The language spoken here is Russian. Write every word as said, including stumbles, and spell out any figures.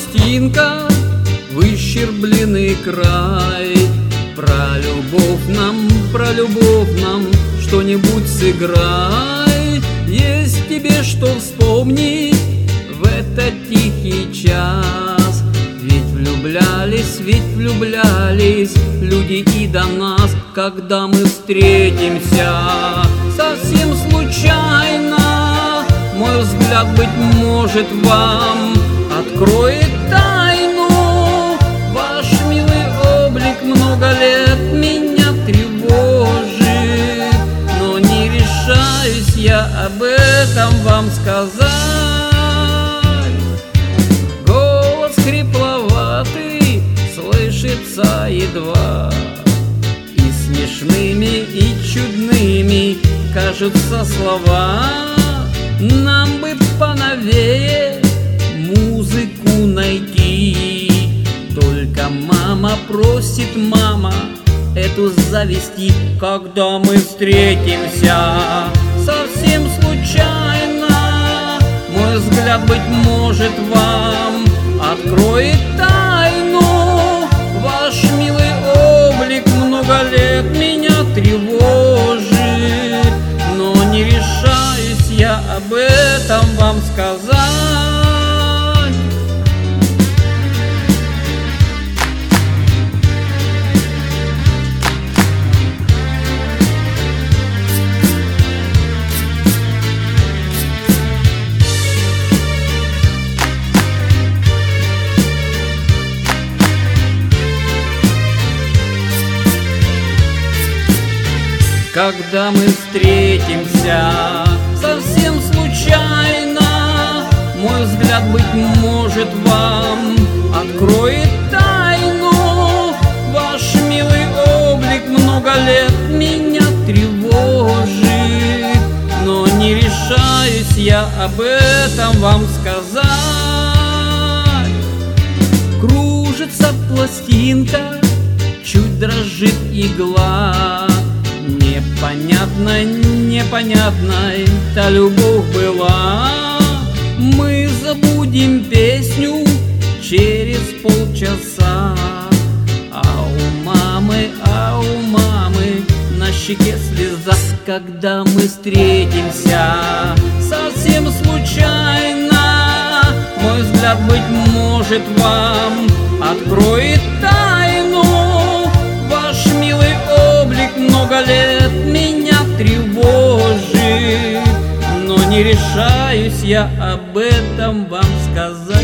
пластинка, выщербленный край. Про любовь нам, про любовь нам что-нибудь сыграй. Есть тебе что вспомнить в этот тихий час. Ведь влюблялись, ведь влюблялись люди и до нас. Когда мы встретимся совсем случайно, мой взгляд, быть может, вам откроет тайну. Ваш милый облик много лет меня тревожит, но не решаюсь я об этом вам сказать. Голос хрипловатый слышится едва, и смешными, и чудными кажутся слова. Нам бы поновее музыку найти, только мама просит, мама, эту завести. Когда мы встретимся совсем случайно, мой взгляд, быть может, вам откроет тайну. Ваш милый облик много лет меня тревожит, но не решаюсь я об этом вам сказать. Когда мы встретимся совсем случайно, мой взгляд, быть может, вам откроет тайну. Ваш милый облик много лет меня тревожит, но не решаюсь я об этом вам сказать. Кружится пластинка, чуть дрожит игла. Непонятно, непонятной та любовь была. Мы забудем песню через полчаса, а у мамы, а у мамы на щеке слеза. Когда мы встретимся совсем случайно, мой взгляд, быть может, вам откроет тайну. Ваш милый облик много лет меня тревожит, но не решаюсь я об этом вам сказать.